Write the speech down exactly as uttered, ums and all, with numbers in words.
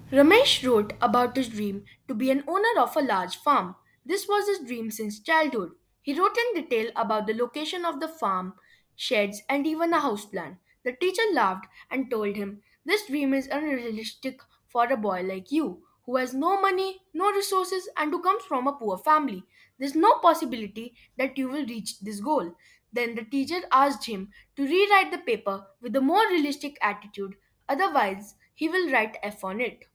Ramesh wrote about his dream to be an owner of a large farm. This was his dream since childhood. He wrote in detail about the location of the farm, sheds, and even a house plan. The teacher laughed and told him, "This dream is unrealistic for a boy like you, who has no money, no resources, and who comes from a poor family. There's no possibility that you will reach this goal." Then the teacher asked him to rewrite the paper with a more realistic attitude, otherwise, he will write F on it.